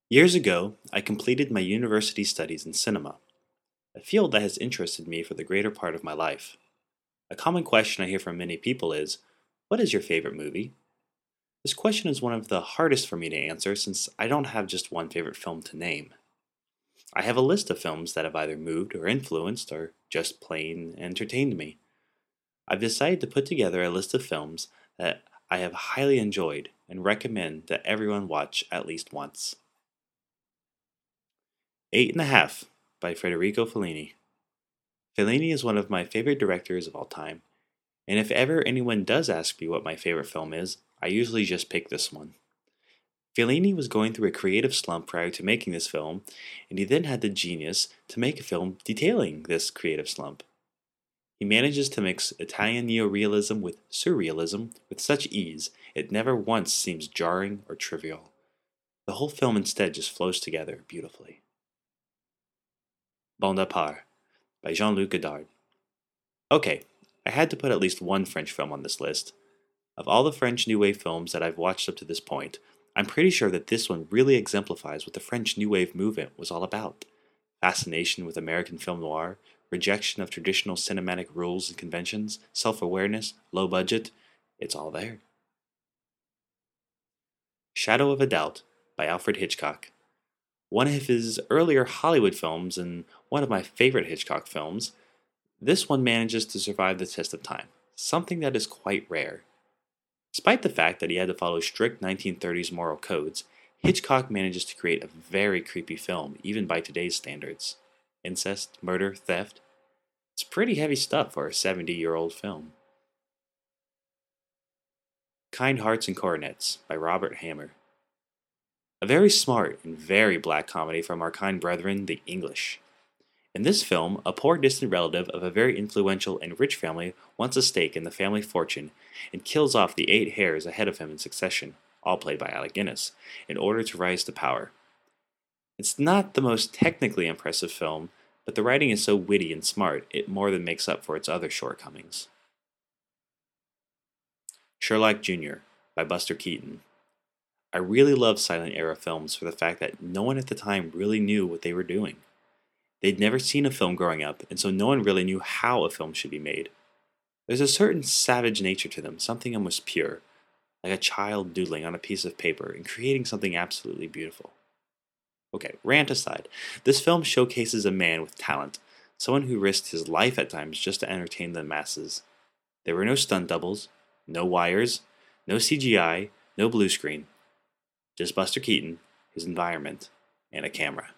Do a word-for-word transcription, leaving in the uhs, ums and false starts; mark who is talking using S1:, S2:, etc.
S1: Years ago, I completed my university studies in cinema, a field that has interested me for the greater part of my life. A common question I hear from many people is, what is your favorite movie? This question is one of the hardest for me to answer since I don't have just one favorite film to name. I have a list of films that have either moved or influenced or just plain entertained me. I've decided to put together a list of films that I have highly enjoyed and recommend that everyone watch at least once. Eight and a Half by Federico Fellini. Fellini is one of my favorite directors of all time, and if ever anyone does ask me what my favorite film is, I usually just pick this one. Fellini was going through a creative slump prior to making this film, and he then had the genius to make a film detailing this creative slump. He manages to mix Italian neorealism with surrealism with such ease, it never once seems jarring or trivial. The whole film instead just flows together beautifully. Bande à part by Jean-Luc Godard. Okay, I had to put at least one French film on this list. Of all the French New Wave films that I've watched up to this point, I'm pretty sure that this one really exemplifies what the French New Wave movement was all about. Fascination with American film noir, rejection of traditional cinematic rules and conventions, self-awareness, low budget, it's all there. Shadow of a Doubt by Alfred Hitchcock. One of his earlier Hollywood films and one of my favorite Hitchcock films, this one manages to survive the test of time, something that is quite rare. Despite the fact that he had to follow strict nineteen thirties moral codes, Hitchcock manages to create a very creepy film, even by today's standards. Incest, murder, theft. It's pretty heavy stuff for a seventy-year-old film. Kind Hearts and Coronets by Robert Hammer. A very smart and very black comedy from our kind brethren, the English. In this film, a poor distant relative of a very influential and rich family wants a stake in the family fortune and kills off the eight heirs ahead of him in succession, all played by Alec Guinness, in order to rise to power. It's not the most technically impressive film, but the writing is so witty and smart, it more than makes up for its other shortcomings. Sherlock Junior by Buster Keaton. I really love silent era films for the fact that no one at the time really knew what they were doing. They'd never seen a film growing up, and so no one really knew how a film should be made. There's a certain savage nature to them, something almost pure, like a child doodling on a piece of paper and creating something absolutely beautiful. Okay, rant aside, this film showcases a man with talent, someone who risked his life at times just to entertain the masses. There were no stunt doubles, no wires, no C G I, no blue screen. Just Buster Keaton, his environment, and a camera.